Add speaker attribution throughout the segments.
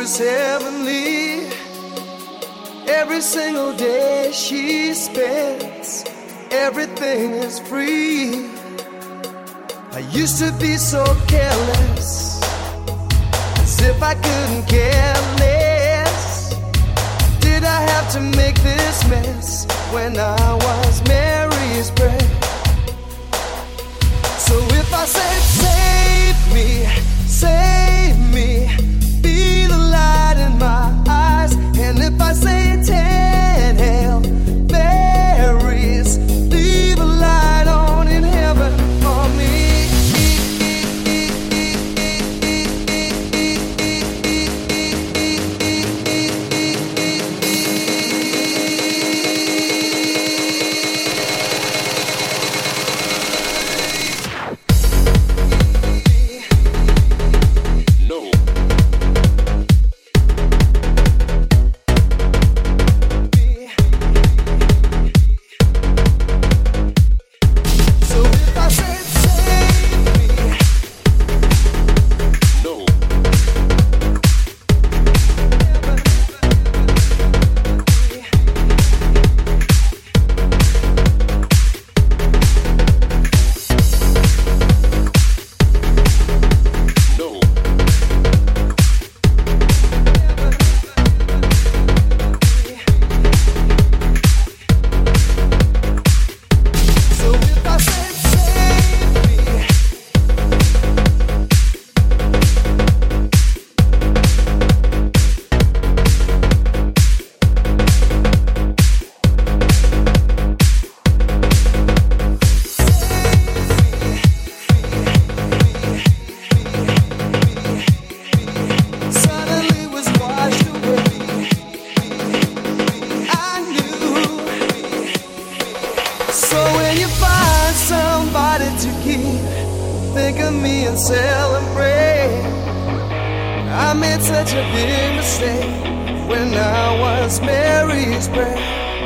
Speaker 1: is heavenly. Every single day she spends, everything is free. I used to be so careless, as if I couldn't care less. Did I have to make this mess when I was Mary's bread? So if I said save me, be the light in my eyes. And if I say 10 Hail Marys, leave a light on in heaven for me. Think of me and celebrate. I made such a big mistake when I was Mary's bread.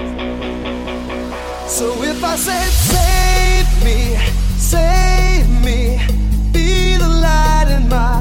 Speaker 1: So if I said save me, be the light in my